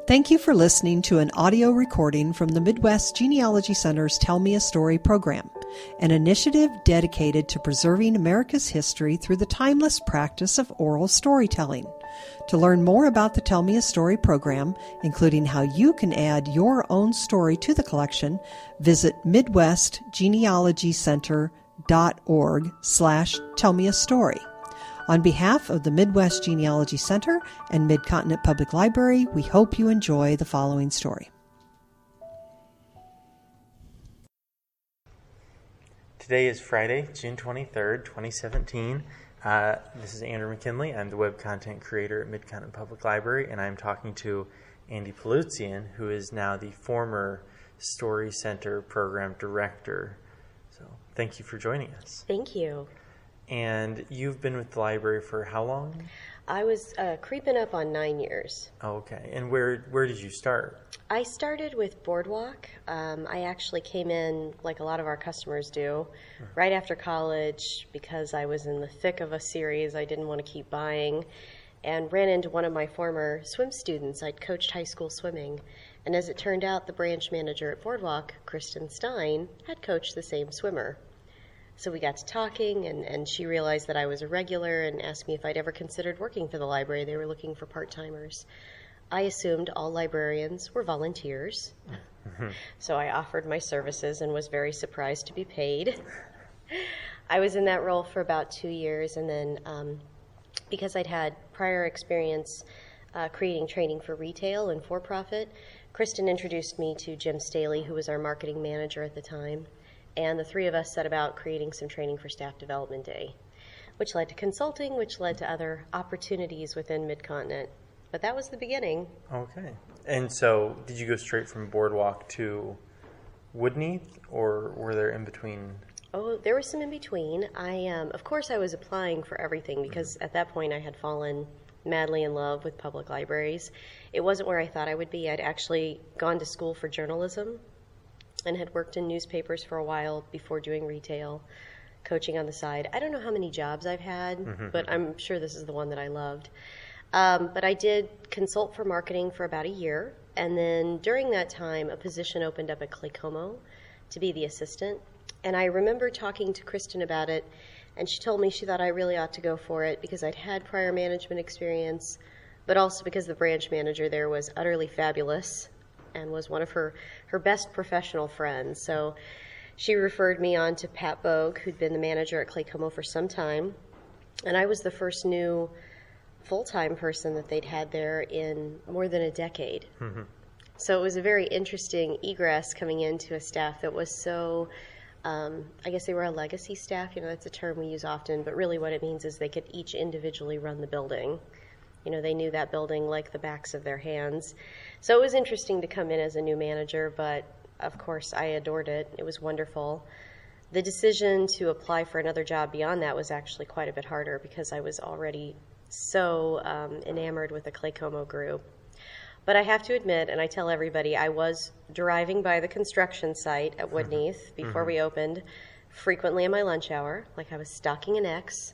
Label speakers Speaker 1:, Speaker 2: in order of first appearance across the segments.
Speaker 1: Thank you for listening to an audio recording from the Midwest Genealogy Center's Tell Me a Story program, an initiative dedicated to preserving America's history through the timeless practice of oral storytelling. To learn more about the Tell Me a Story program, including how you can add your own story to the collection, visit midwestgenealogycenter.org/tellmeastory. On behalf of the Midwest Genealogy Center and Mid-Continent Public Library, we hope you enjoy the following story.
Speaker 2: Today is Friday, June 23rd, 2017. This is Andrew McKinley. I'm the web content creator at Mid-Continent Public Library, and I'm talking to Andy Paluzian, who is now the former Story Center Program Director. So thank you for joining us.
Speaker 3: Thank you.
Speaker 2: And you've been with the library for how long?
Speaker 3: I was creeping up on 9 years.
Speaker 2: Oh, okay. And where did you start?
Speaker 3: I started with Boardwalk. I actually came in, like a lot of our customers do, right after college because I was in the thick of a series I didn't want to keep buying, and ran into one of my former swim students. I'd coached high school swimming, and as it turned out, the branch manager at Boardwalk, Kristen Stein, had coached the same swimmer. So we got to talking, and she realized that I was a regular and asked me if I'd ever considered working for the library. They were looking for part-timers. I assumed all librarians were volunteers, so I offered my services and was very surprised to be paid. I was in that role for about 2 years, and then because I'd had prior experience creating training for retail and for-profit, Kristen introduced me to Jim Staley, who was our marketing manager at the time. And the three of us set about creating some training for Staff Development Day, which led to consulting, which led to other opportunities within Mid-Continent. But that was the beginning.
Speaker 2: Okay. And so did you go straight from Boardwalk to Woodneath, or were there in between?
Speaker 3: Oh, there was some in between. Of course, I was applying for everything because at that point I had fallen madly in love with public libraries. It wasn't where I thought I would be. I'd actually gone to school for journalism and had worked in newspapers for a while before doing retail, coaching on the side. I don't know how many jobs I've had, but I'm sure this is the one that I loved. But I did consult for marketing for about a year, and then during that time, a position opened up at Claycomo to be the assistant. And I remember talking to Kristen about it, and she told me she thought I really ought to go for it because I'd had prior management experience, but also because the branch manager there was utterly fabulous and was one of her best professional friends. So she referred me on to Pat Bogue, who'd been the manager at Claycomo for some time. And I was the first new full-time person that they'd had there in more than a decade. So it was a very interesting egress coming into a staff that was so, I guess they were a legacy staff. You know, that's a term we use often, but really what it means is they could each individually run the building. You know, they knew that building like the backs of their hands. So it was interesting to come in as a new manager, but of course I adored it. It was wonderful. The decision to apply for another job beyond that was actually quite a bit harder because I was already so enamored with the Claycomo group. But I have to admit, and I tell everybody, I was driving by the construction site at Woodneath before we opened, frequently in my lunch hour, like I was stalking an ex.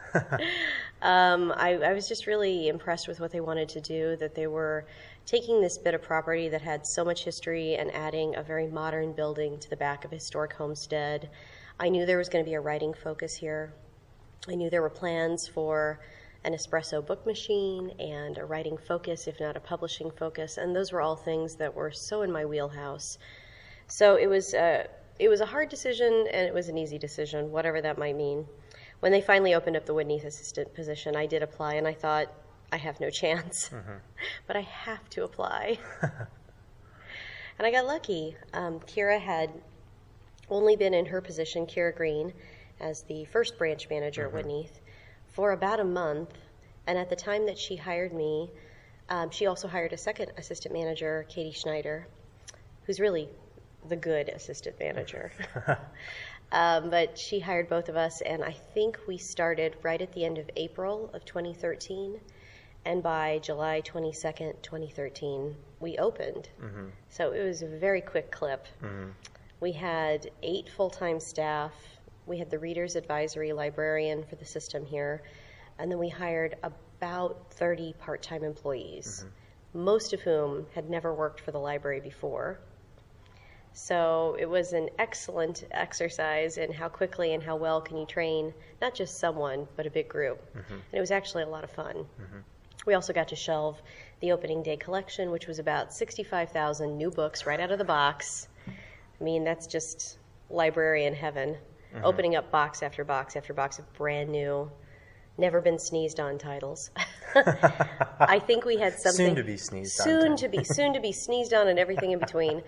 Speaker 3: I was just really impressed with what they wanted to do, that they were taking this bit of property that had so much history and adding a very modern building to the back of a historic homestead. I knew there was going to be a writing focus here. I knew there were plans for an espresso book machine and a writing focus, if not a publishing focus, and those were all things that were so in my wheelhouse. So it was a hard decision, and it was an easy decision, whatever that might mean. When they finally opened up the Woodneath assistant position, I did apply, and I thought, I have no chance, but I have to apply. And I got lucky. Kira had only been in her position, Kira Green, as the first branch manager at Woodneath, for about a month, and at the time that she hired me, she also hired a second assistant manager, Katie Schneider, who's really the good assistant manager. But she hired both of us, and I think we started right at the end of April of 2013, and by July 22nd, 2013, we opened. So it was a very quick clip. We had 8 full-time staff. We had the Reader's Advisory librarian for the system here, and then we hired about 30 part-time employees. most of whom had never worked for the library before. So it was an excellent exercise in how quickly and how well can you train not just someone, but a big group. And it was actually a lot of fun. We also got to shelve the opening day collection, which was about 65,000 new books right out of the box. I mean, that's just librarian heaven. Opening up box after box after box of brand new, never been sneezed on titles. I think we had something
Speaker 2: soon to be sneezed on.
Speaker 3: Soon to be sneezed on, and everything in between.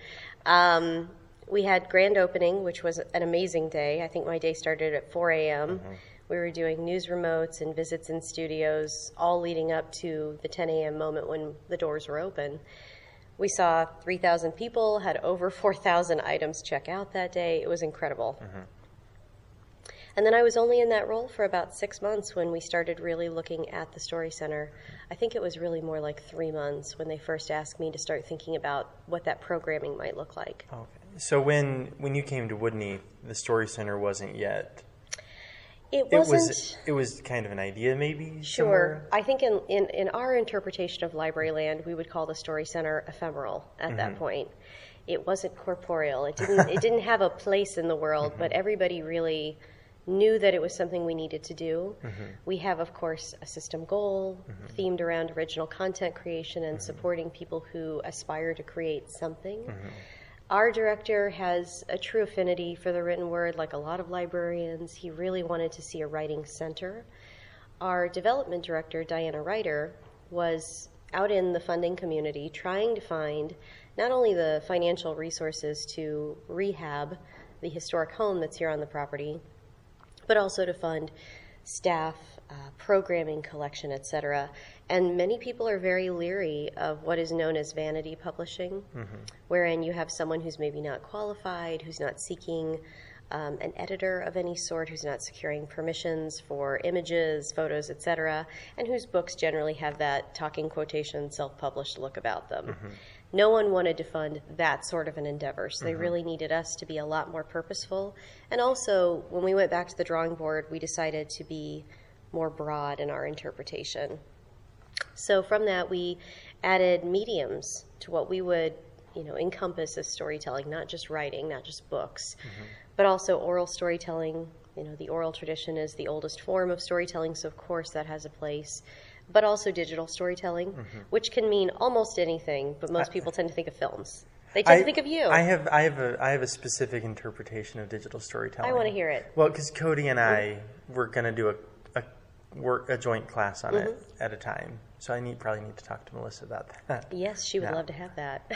Speaker 3: We had grand opening, which was an amazing day. I think my day started at 4 a.m. We were doing news remotes and visits in studios, all leading up to the 10 a.m. moment when the doors were open. We saw 3,000 people, had over 4,000 items check out that day. It was incredible. And then I was only in that role for about 6 months when we started really looking at the Story Center. I think it was really more like 3 months when they first asked me to start thinking about what that programming might look like.
Speaker 2: Okay. So when you came to Woodney, the Story Center wasn't yet.
Speaker 3: It wasn't.
Speaker 2: It was kind of an idea, maybe.
Speaker 3: Sure.
Speaker 2: Somewhere?
Speaker 3: I think in our interpretation of Library Land, we would call the Story Center ephemeral at that point. It wasn't corporeal. It didn't have a place in the world, but everybody really knew that it was something we needed to do. We have, of course, a system goal themed around original content creation and supporting people who aspire to create something. Our director has a true affinity for the written word, like a lot of librarians. He really wanted to see a writing center. Our development director, Diana Ryder, was out in the funding community trying to find not only the financial resources to rehab the historic home that's here on the property, but also to fund staff, programming, collection, etc. And many people are very leery of what is known as vanity publishing, wherein you have someone who's maybe not qualified, who's not seeking an editor of any sort, who's not securing permissions for images, photos, etc., and whose books generally have that talking quotation, self-published look about them. No one wanted to fund that sort of an endeavor, so they really needed us to be a lot more purposeful. And also, when we went back to the drawing board, we decided to be more broad in our interpretation. So from that, we added mediums to what we would, encompass as storytelling, not just writing, not just books, but also oral storytelling. The oral tradition is the oldest form of storytelling, so of course that has a place. But also digital storytelling, which can mean almost anything, but most people tend to think of films. They tend to think of you.
Speaker 2: I have a specific interpretation of digital storytelling.
Speaker 3: I want to hear it.
Speaker 2: Well, because Cody and I were going to do a joint class on it at a time, so I probably need to talk to Melissa about that.
Speaker 3: Yes, she would love to have that.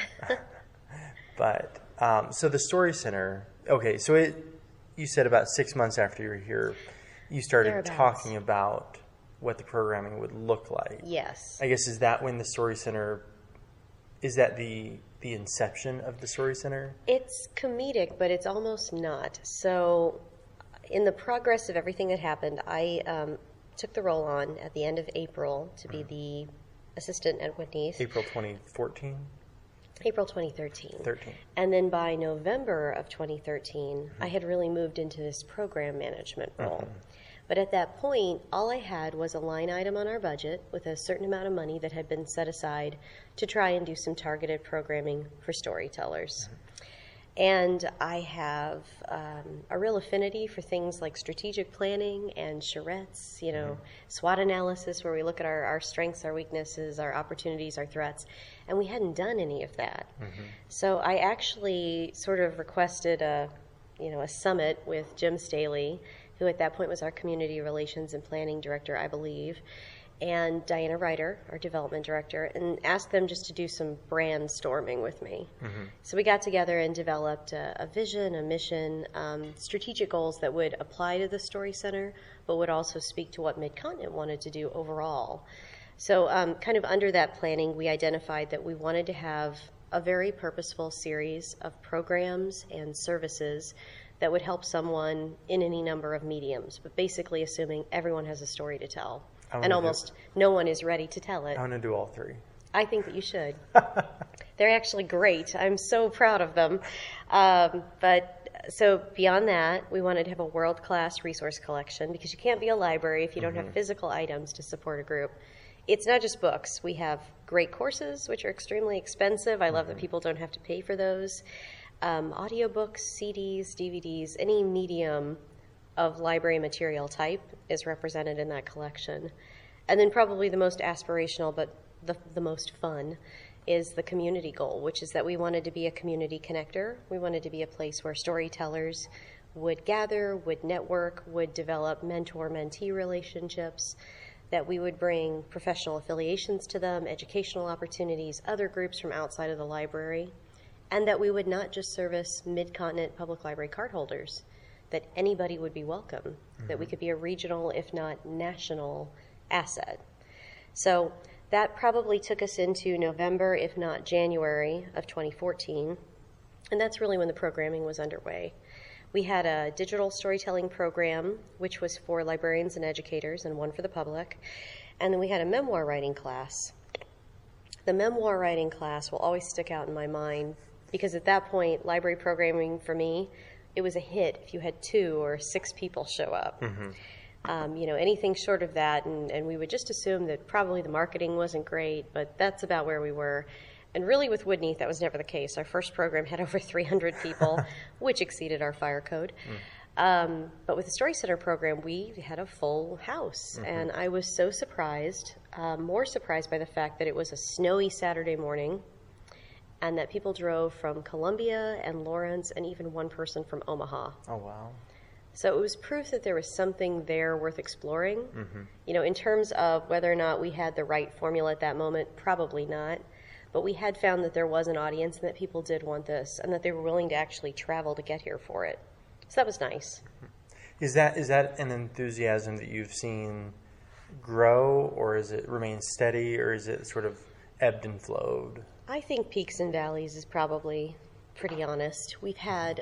Speaker 2: But so the Story Center. Okay, so you said about 6 months after you were here, you started talking about what the programming would look like.
Speaker 3: Yes.
Speaker 2: I guess, is that when the Story Center, is that the inception of the Story Center? It's
Speaker 3: comedic, but it's almost not. So in the progress of everything that happened, I took the role on at the end of April to be the assistant at Woodney's.
Speaker 2: April 2014?
Speaker 3: April 2013. And then by November of 2013, I had really moved into this program management role. But at that point, all I had was a line item on our budget with a certain amount of money that had been set aside to try and do some targeted programming for storytellers. And I have a real affinity for things like strategic planning and charrettes, SWOT analysis, where we look at our strengths, our weaknesses, our opportunities, our threats. And we hadn't done any of that. So I actually sort of requested a summit with Jim Staley, who at that point was our community relations and planning director, I believe, and Diana Ryder, our development director, and asked them just to do some brainstorming with me. So we got together and developed a vision, a mission, strategic goals that would apply to the Story Center, but would also speak to what Mid-Continent wanted to do overall. So kind of under that planning, we identified that we wanted to have a very purposeful series of programs and services that would help someone in any number of mediums, but basically assuming everyone has a story to tell. And almost no one is ready to tell it.
Speaker 2: I want to do all three.
Speaker 3: I think that you should. They're actually great. I'm so proud of them. But so beyond that, we wanted to have a world-class resource collection, because you can't be a library if you don't have physical items to support a group. it's not just books. We have great courses, which are extremely expensive. I love that people don't have to pay for those. Audiobooks, CDs, DVDs, any medium of library material type is represented in that collection. And then probably the most aspirational, but the most fun, is the community goal, which is that we wanted to be a community connector. We wanted to be a place where storytellers would gather, would network, would develop mentor-mentee relationships, that we would bring professional affiliations to them, educational opportunities, other groups from outside of the library, and that we would not just service Mid-Continent Public Library cardholders, that anybody would be welcome, that we could be a regional, if not national, asset. So that probably took us into November, if not January of 2014, and that's really when the programming was underway. We had a digital storytelling program, which was for librarians and educators, and one for the public. And then we had a memoir writing class. The memoir writing class will always stick out in my mind because at that point, library programming for me, it was a hit if you had 2 or 6 people show up. Anything short of that, and we would just assume that probably the marketing wasn't great, but that's about where we were. And really with Woodneath, that was never the case. Our first program had over 300 people, which exceeded our fire code. But with the Story Center program, we had a full house. And I was so surprised, more surprised by the fact that it was a snowy Saturday morning and that people drove from Columbia and Lawrence and even one person from Omaha.
Speaker 2: Oh, wow.
Speaker 3: So it was proof that there was something there worth exploring. In terms of whether or not we had the right formula at that moment, probably not. But we had found that there was an audience and that people did want this and that they were willing to actually travel to get here for it. So that was nice.
Speaker 2: Is that an enthusiasm that you've seen grow, or is it remain steady, or is it sort of ebbed and flowed?
Speaker 3: I think peaks and valleys is probably pretty honest. We've had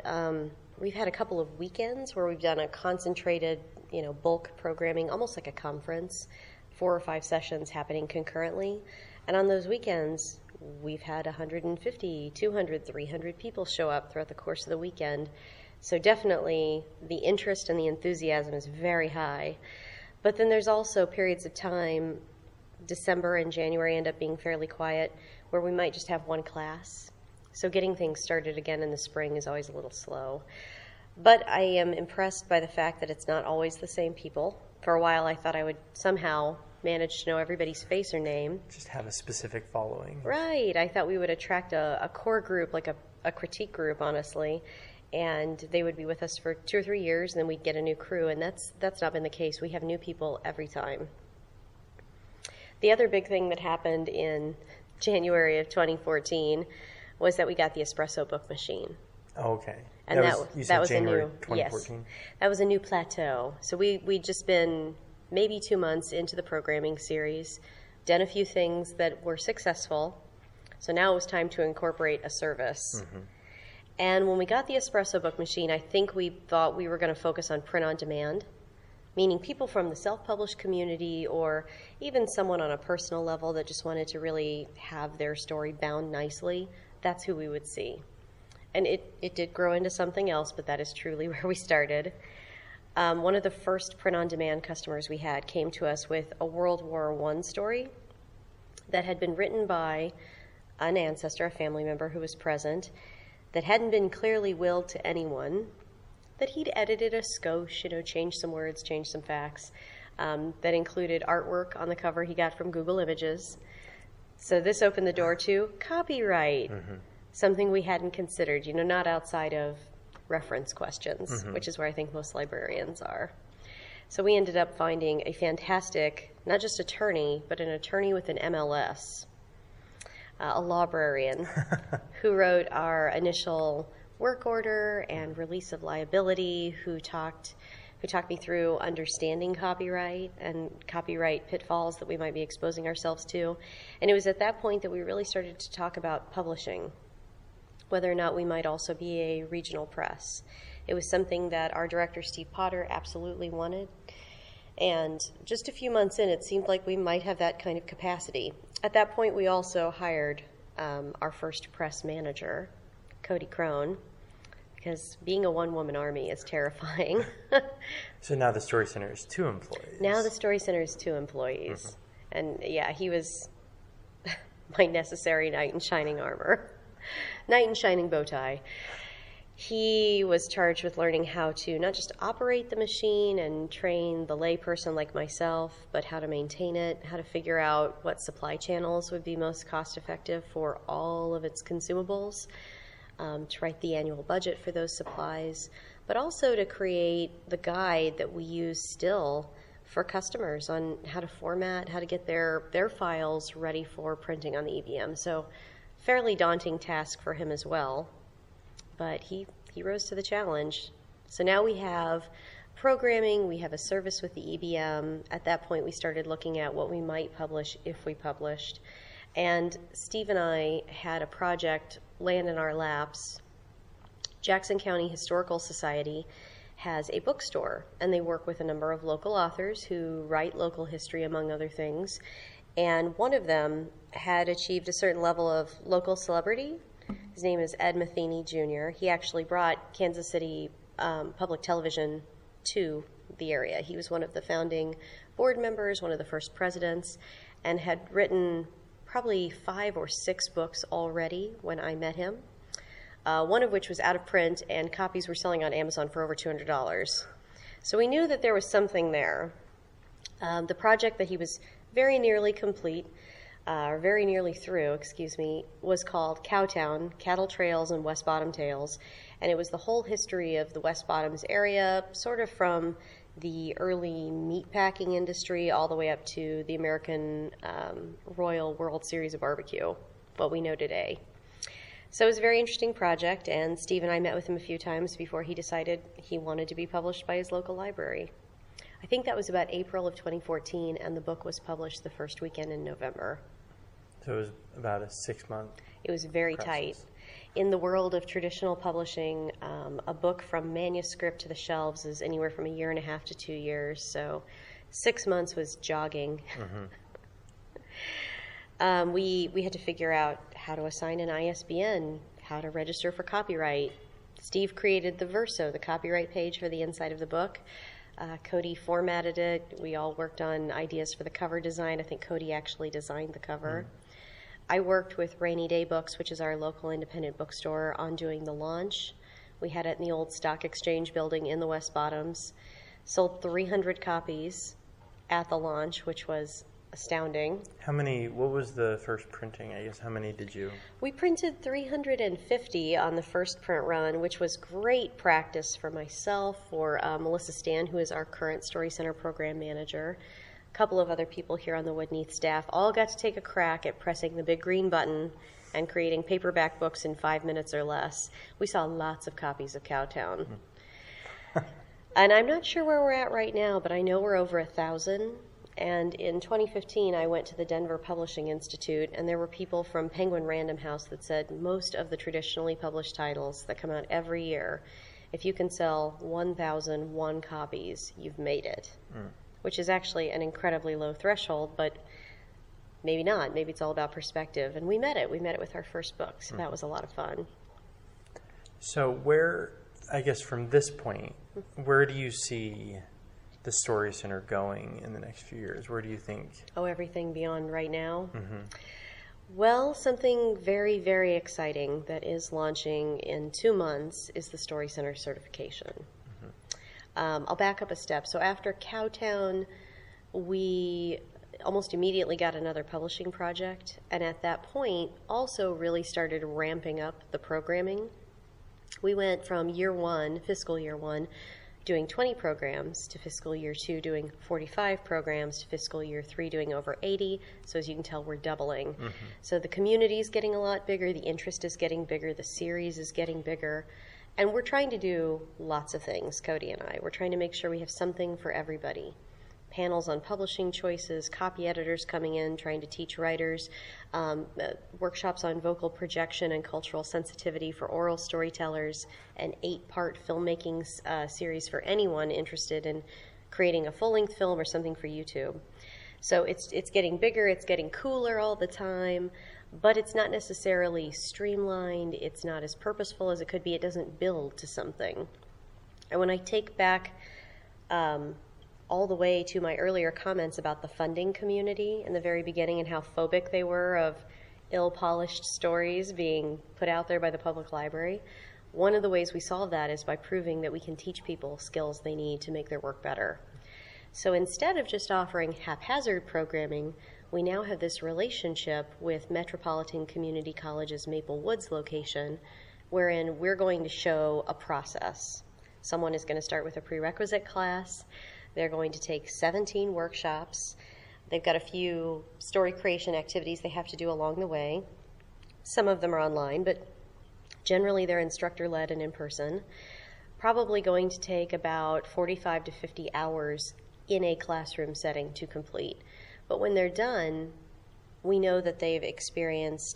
Speaker 3: a couple of weekends where we've done a concentrated, bulk programming, almost like a conference, 4 or 5 sessions happening concurrently. And on those weekends, we've had 150, 200, 300 people show up throughout the course of the weekend. So definitely the interest and the enthusiasm is very high. But then there's also periods of time, December and January end up being fairly quiet, where we might just have one class. So getting things started again in the spring is always a little slow. But I am impressed by the fact that it's not always the same people. For a while I thought I would somehow manage to know everybody's face or name.
Speaker 2: Just have a specific following.
Speaker 3: Right. I thought we would attract a core group, like a critique group, honestly, and they would be with us for 2 or 3 years, and then we'd get a new crew, and that's not been the case. We have new people every time. The other big thing that happened in January of 2014 was that we got the espresso book machine.
Speaker 2: Oh, okay.
Speaker 3: And that was
Speaker 2: January
Speaker 3: a new
Speaker 2: 2014?
Speaker 3: Yes, that was a new plateau. So we'd just been maybe 2 months into the programming series, done a few things that were successful. So now it was time to incorporate a service. And when we got the espresso book machine, I think we thought we were going to focus on print on demand, meaning people from the self-published community or even someone on a personal level that just wanted to really have their story bound nicely. That's who we would see. And it did grow into something else, but that is truly where we started. One of the first print-on-demand customers we had came to us with a World War I story that had been written by an ancestor, a family member who was present, that hadn't been clearly willed to anyone, that he'd edited a skosh, changed some words, changed some facts, that included artwork on the cover he got from Google Images. So this opened the door to copyright, something we hadn't considered, not outside of reference questions, which is where I think most librarians are. So we ended up finding a fantastic, not just attorney, but an attorney with an MLS, a librarian, who wrote our initial work order and release of liability, who talked me through understanding copyright and copyright pitfalls that we might be exposing ourselves to. And it was at that point that we really started to talk about publishing, whether or not we might also be a regional press. It was something that our director, Steve Potter, absolutely wanted. And just a few months in, it seemed like we might have that kind of capacity. At that point, we also hired our first press manager, Cody Crone, because being a one-woman army is terrifying.
Speaker 2: So now the Story Center is 2 employees.
Speaker 3: Now the Story Center is 2 employees. And yeah, he was my necessary knight in shining armor, knight in shining bow tie. He was charged with learning how to not just operate the machine and train the layperson like myself, but how to maintain it, how to figure out what supply channels would be most cost effective for all of its consumables, to write the annual budget for those supplies, but also to create the guide that we use still for customers on how to format, how to get their files ready for printing on the EBM. So fairly daunting task for him as well, but he rose to the challenge. So now we have programming, we have a service with the EBM. At that point, we started looking at what we might publish if we published. And Steve and I had a project land in our laps. Jackson County Historical Society has a bookstore, and they work with a number of local authors who write local history, among other things. And one of them had achieved a certain level of local celebrity. His name is Ed Matheny Jr. He actually brought Kansas City Public Television to the area. He was one of the founding board members, one of the first presidents, and had written probably 5 or 6 books already when I met him, one of which was out of print, and copies were selling on Amazon for over $200. So we knew that there was something there. The project that he was very nearly complete, very nearly through, was called Cowtown, Cattle Trails and West Bottom Tales, and it was the whole history of the West Bottoms area, sort of from the early meatpacking industry all the way up to the American Royal World Series of Barbecue, what we know today. So it was a very interesting project, and Steve and I met with him a few times before he decided he wanted to be published by his local library. I think that was about April of 2014, and the book was published the first weekend in November.
Speaker 2: So it was about a 6-month
Speaker 3: It was very
Speaker 2: process.
Speaker 3: tight. In the world of traditional publishing, a book from manuscript to the shelves is anywhere from 1.5 years to 2 years, so 6 months was jogging. We had to figure out how to assign an ISBN, how to register for copyright. Steve created the Verso, the copyright page for the inside of the book. Cody formatted it. We all worked on ideas for the cover design. I think Cody actually designed the cover. I worked with Rainy Day Books, which is our local independent bookstore, on doing the launch. We had it in the old Stock Exchange building in the West Bottoms. Sold 300 copies at the launch, which was astounding.
Speaker 2: What was the first printing, I guess? How many did you?
Speaker 3: We printed 350 on the first print run, which was great practice for myself, for Melissa Stan, who is our current Story Center program manager. A couple of other people here on the Woodneath staff all got to take a crack at pressing the big green button and creating paperback books in 5 minutes or less. We saw lots of copies of Cowtown. And I'm not sure where we're at right now, but I know we're over 1,000. And in 2015, I went to the Denver Publishing Institute, and there were people from Penguin Random House that said most of the traditionally published titles that come out every year, if you can sell 1,001 copies, you've made it, which is actually an incredibly low threshold, but maybe not. Maybe it's all about perspective. And we met it. We met it with our first book, so that was a lot of fun.
Speaker 2: So where, I guess from this point, where do you see the Story Center going in the next few years? Where do you think?
Speaker 3: Oh, everything beyond right now? Well, something very, very exciting that is launching in 2 months is the Story Center certification. I'll back up a step. So after Cowtown, we almost immediately got another publishing project, and at that point also really started ramping up the programming. We went from fiscal year one, doing 20 programs, to fiscal year 2 doing 45 programs, to fiscal year 3 doing over 80. So as you can tell, we're doubling. So the community is getting a lot bigger, the interest is getting bigger, the series is getting bigger, and we're trying to do lots of things, Cody and I. We're trying to make sure we have something for everybody. Panels on publishing choices, copy editors coming in, trying to teach writers, workshops on vocal projection and cultural sensitivity for oral storytellers, an 8-part filmmaking series for anyone interested in creating a full-length film or something for YouTube. So it's getting bigger, it's getting cooler all the time, but it's not necessarily streamlined, it's not as purposeful as it could be, it doesn't build to something. And when I take back all the way to my earlier comments about the funding community in the very beginning and how phobic they were of ill-polished stories being put out there by the public library. One of the ways we solve that is by proving that we can teach people skills they need to make their work better. So instead of just offering haphazard programming, we now have this relationship with Metropolitan Community College's Maple Woods location, wherein we're going to show a process. Someone is going to start with a prerequisite class. They're going to take 17 workshops. They've got a few story creation activities they have to do along the way. Some of them are online, but generally they're instructor-led and in person. Probably going to take about 45 to 50 hours in a classroom setting to complete. But when they're done, we know that they've experienced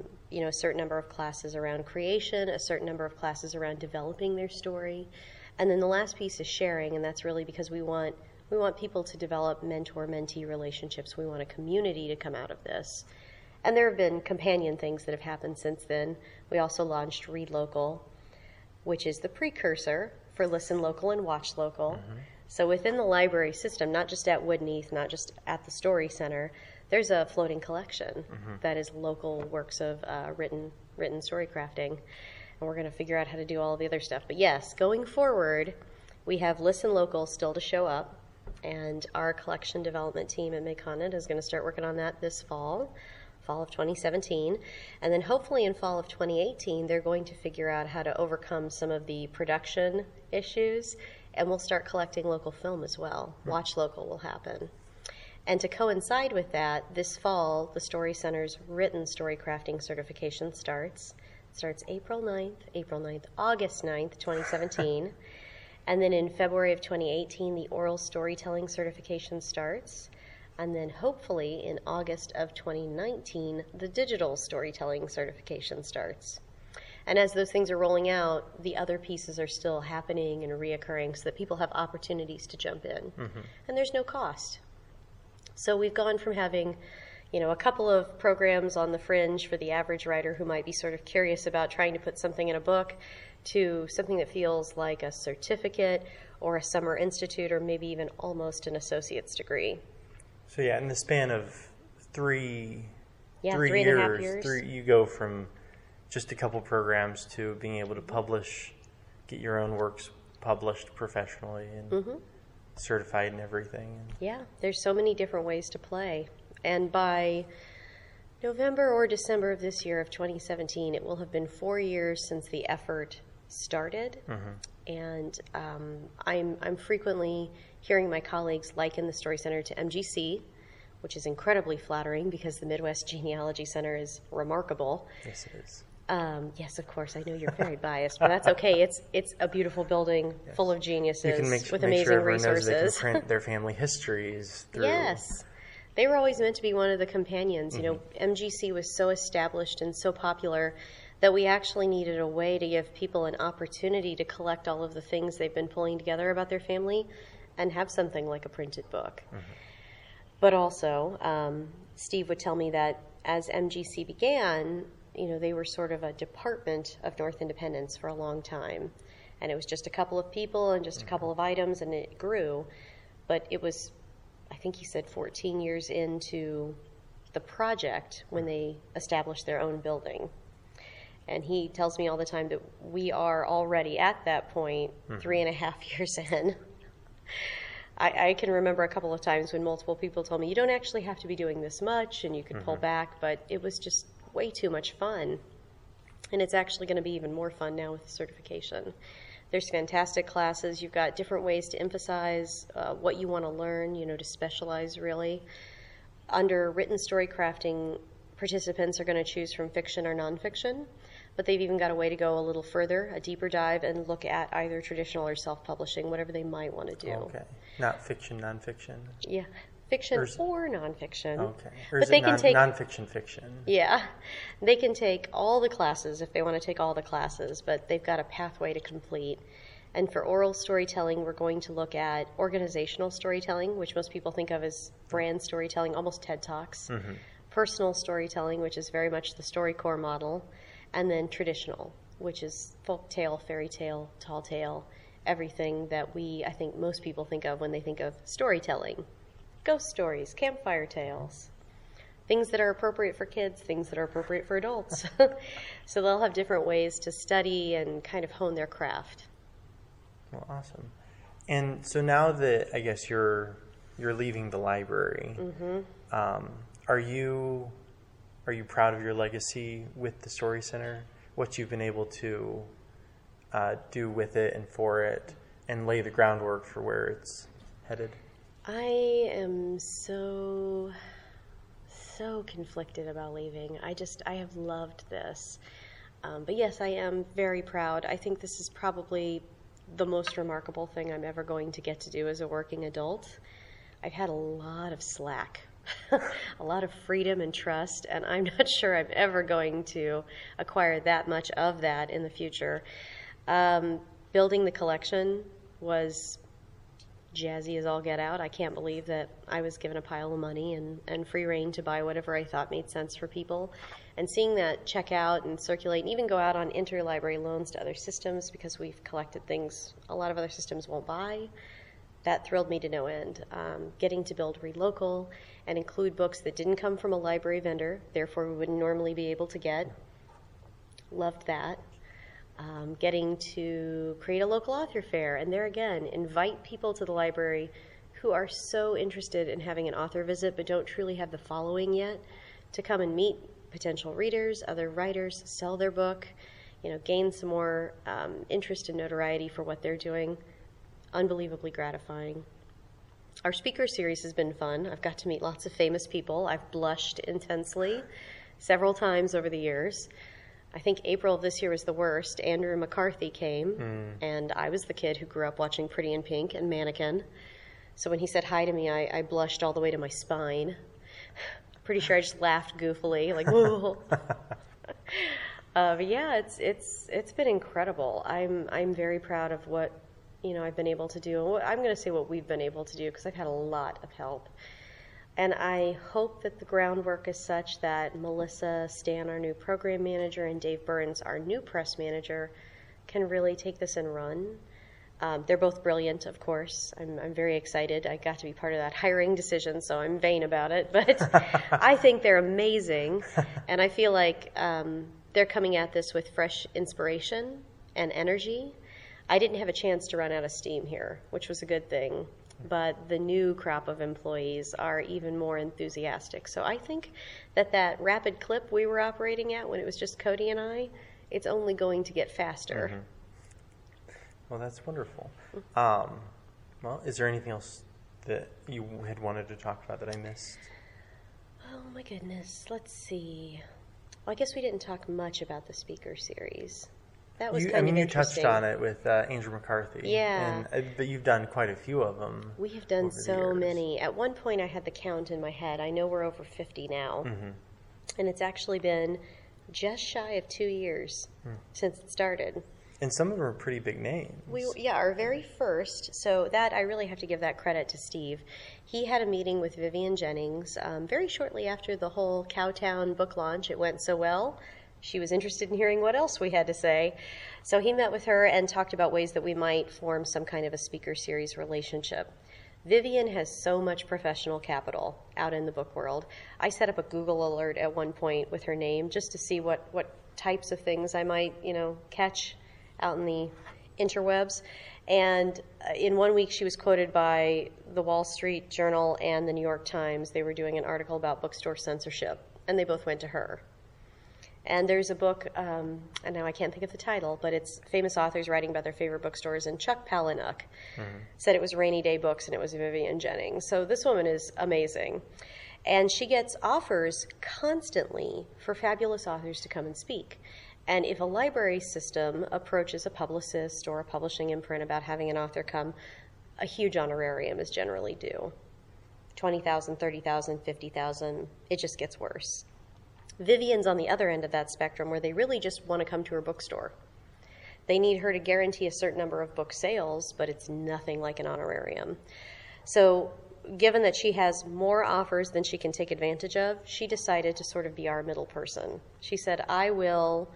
Speaker 3: a certain number of classes around creation, a certain number of classes around developing their story. And then the last piece is sharing, and that's really because we want people to develop mentor-mentee relationships. We want a community to come out of this. And there have been companion things that have happened since then. We also launched Read Local, which is the precursor for Listen Local and Watch Local. Mm-hmm. So within the library system, not just at Woodneath, not just at the Story Center, there's a floating collection that is local works of written story crafting. And we're going to figure out how to do all of the other stuff. But yes, going forward, we have Listen Local still to show up. And our collection development team at Midcontinent is going to start working on that this fall of 2017. And then hopefully in fall of 2018, they're going to figure out how to overcome some of the production issues. And we'll start collecting local film as well. Watch Local will happen. And to coincide with that, this fall, the Story Center's written story crafting certification starts. It starts April 9th, August 9th, 2017. And then in February of 2018, the oral storytelling certification starts. And then hopefully in August of 2019, the digital storytelling certification starts. And as those things are rolling out, the other pieces are still happening and reoccurring so that people have opportunities to jump in. Mm-hmm. And there's no cost. So we've gone from having, a couple of programs on the fringe for the average writer who might be sort of curious about trying to put something in a book to something that feels like a certificate or a summer institute or maybe even almost an associate's degree.
Speaker 2: So yeah, in the span of three
Speaker 3: and a half years,
Speaker 2: you go from just a couple programs to being able to publish, get your own works published professionally and certified and everything.
Speaker 3: Yeah, there's so many different ways to play. And by November or December of this year of 2017, it will have been 4 years since the effort started. Mm-hmm. And I'm frequently hearing my colleagues liken the Story Center to MGC, which is incredibly flattering because the Midwest Genealogy Center is remarkable.
Speaker 2: Yes, it is.
Speaker 3: Yes, of course. I know you're very biased, but that's okay. It's a beautiful building full of geniuses with amazing resources.
Speaker 2: They can print their family histories through.
Speaker 3: Yes. They were always meant to be one of the companions. Mm-hmm. MGC was so established and so popular that we actually needed a way to give people an opportunity to collect all of the things they've been pulling together about their family and have something like a printed book. Mm-hmm. But also, Steve would tell me that as MGC began, they were sort of a department of North Independence for a long time. And it was just a couple of people and just a couple of items, and it grew. But it was, I think he said 14 years into the project when they established their own building. And he tells me all the time that we are already at that point, 3.5 years in. I can remember a couple of times when multiple people told me, you don't actually have to be doing this much and you could pull back, but it was just way too much fun. And it's actually going to be even more fun now with the certification. There's fantastic classes. You've got different ways to emphasize what you want to learn, to specialize really. Under written story crafting, participants are going to choose from fiction or nonfiction, but they've even got a way to go a little further, a deeper dive, and look at either traditional or self-publishing, whatever they might want to do.
Speaker 2: Okay. Not fiction, nonfiction?
Speaker 3: Yeah. Fiction or nonfiction.
Speaker 2: Okay. Or is it nonfiction fiction?
Speaker 3: Yeah. They can take all the classes if they want to take all the classes, but they've got a pathway to complete. And for oral storytelling, we're going to look at organizational storytelling, which most people think of as brand storytelling, almost TED Talks. Mm-hmm. Personal storytelling, which is very much the StoryCorps model. And then traditional, which is folk tale, fairy tale, tall tale, everything that I think most people think of when they think of storytelling. Ghost stories, campfire tales, things that are appropriate for kids, things that are appropriate for adults. So they'll have different ways to study and kind of hone their craft.
Speaker 2: Well, awesome. And so now that I guess you're leaving the library, are you proud of your legacy with the Story Center? What you've been able to do with it and for it, and lay the groundwork for where it's headed?
Speaker 3: I am so conflicted about leaving. I have loved this. But yes, I am very proud. I think this is probably the most remarkable thing I'm ever going to get to do as a working adult. I've had a lot of slack, a lot of freedom and trust, and I'm not sure I'm ever going to acquire that much of that in the future. Building the collection was jazzy as all get out. I can't believe that I was given a pile of money and free reign to buy whatever I thought made sense for people. And seeing that check out and circulate and even go out on interlibrary loans to other systems, because we've collected things a lot of other systems won't buy, that thrilled me to no end. Getting to build Read Local and include books that didn't come from a library vendor, therefore we wouldn't normally be able to get. Loved that. Getting to create a local author fair, and there again, invite people to the library who are so interested in having an author visit but don't truly have the following yet, to come and meet potential readers, other writers, sell their book, gain some more interest and notoriety for what they're doing. Unbelievably gratifying. Our speaker series has been fun. I've got to meet lots of famous people. I've blushed intensely several times over the years. I think April of this year was the worst. Andrew McCarthy came, and I was the kid who grew up watching Pretty in Pink and Mannequin. So when he said hi to me, I blushed all the way to my spine. Pretty sure I just laughed goofily, like, whoa. But yeah, it's been incredible. I'm very proud of what I've been able to do. I'm going to say what we've been able to do, because I've had a lot of help. And I hope that the groundwork is such that Melissa Stan, our new program manager, and Dave Burns, our new press manager, can really take this and run. They're both brilliant, of course. I'm very excited. I got to be part of that hiring decision, so I'm vain about it. But I think they're amazing. And I feel like they're coming at this with fresh inspiration and energy. I didn't have a chance to run out of steam here, which was a good thing. But the new crop of employees are even more enthusiastic. So I think that rapid clip we were operating at when it was just Cody and I, it's only going to get faster.
Speaker 2: Mm-hmm. Well, that's wonderful. Well, is there anything else that you had wanted to talk about that I missed?
Speaker 3: Oh, my goodness. Let's see. Well, I guess we didn't talk much about the speaker series. That was kind of
Speaker 2: you
Speaker 3: interesting.
Speaker 2: touched on it with Andrew McCarthy.
Speaker 3: Yeah.
Speaker 2: But you've done quite a few of them.
Speaker 3: We have done so many. At one point, I had the count in my head. I know we're over 50 now. Mm-hmm. And it's actually been just shy of 2 years since it started.
Speaker 2: And some of them are pretty big names.
Speaker 3: Our very first, so that I really have to give that credit to Steve. He had a meeting with Vivian Jennings very shortly after the whole Cowtown book launch. It went so well. She was interested in hearing what else we had to say. So he met with her and talked about ways that we might form some kind of a speaker series relationship. Vivian has so much professional capital out in the book world. I set up a Google alert at one point with her name just to see what types of things I might, catch out in the interwebs. And in 1 week, she was quoted by the Wall Street Journal and the New York Times. They were doing an article about bookstore censorship, and they both went to her. And there's a book, and now I can't think of the title, but it's famous authors writing about their favorite bookstores, and Chuck Palahniuk said it was Rainy Day Books, and it was Vivian Jennings. So this woman is amazing. And she gets offers constantly for fabulous authors to come and speak. And if a library system approaches a publicist or a publishing imprint about having an author come, a huge honorarium is generally due. $20,000, $30,000, $50,000, it just gets worse. Vivian's on the other end of that spectrum, where they really just want to come to her bookstore. They need her to guarantee a certain number of book sales, but it's nothing like an honorarium. So given that she has more offers than she can take advantage of, she decided to sort of be our middle person. She said, I will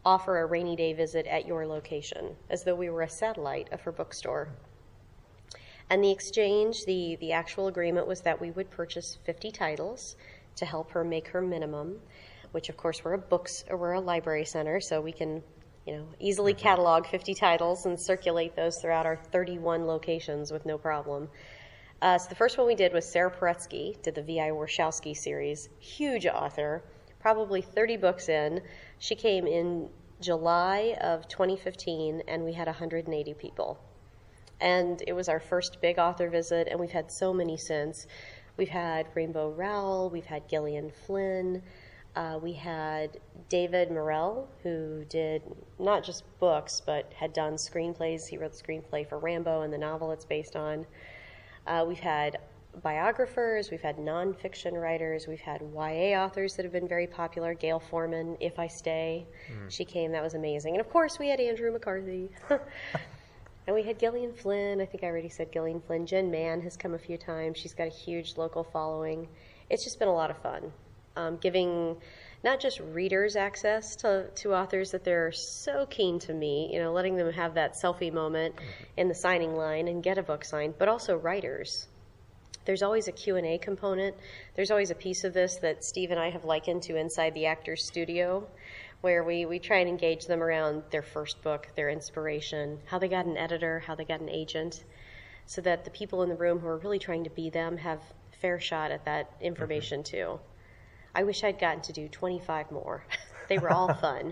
Speaker 3: offer a rainy day visit at your location, as though we were a satellite of her bookstore. And the exchange, the actual agreement was that we would purchase 50 titles to help her make her minimum, which of course we're a library center, so we can easily catalog 50 titles and circulate those throughout our 31 locations with no problem. So the first one we did was Sarah Paretsky, did the V.I. Warshawski series. Huge author, probably 30 books in. She came in July of 2015, and we had 180 people. And it was our first big author visit, and we've had so many since. We've had Rainbow Rowell, we've had Gillian Flynn, we had David Morrell, who did not just books, but had done screenplays. He wrote the screenplay for Rambo and the novel it's based on. We've had biographers, we've had nonfiction writers, we've had YA authors that have been very popular. Gail Forman, If I Stay, she came, that was amazing. And of course we had Andrew McCarthy. And we had Gillian Flynn. I think I already said Gillian Flynn. Jen Mann has come a few times. She's got a huge local following. It's just been a lot of fun, giving not just readers access to authors that they're so keen to meet, letting them have that selfie moment in the signing line and get a book signed, but also writers. There's always a Q&A component. There's always a piece of this that Steve and I have likened to Inside the Actor's Studio, where we try and engage them around their first book, their inspiration, how they got an editor, how they got an agent, so that the people in the room who are really trying to be them have a fair shot at that information too. I wish I'd gotten to do 25 more. They were all fun.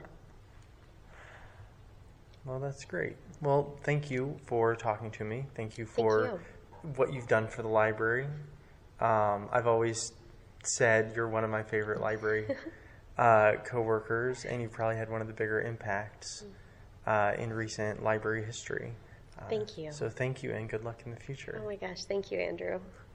Speaker 2: Well, that's great. Well, thank you for talking to me. Thank you for what you've done for the library. I've always said you're one of my favorite library co-workers, and you've probably had one of the bigger impacts in recent library history.
Speaker 3: Thank you.
Speaker 2: So thank you, and good luck in the future.
Speaker 3: Oh my gosh, thank you, Andrew.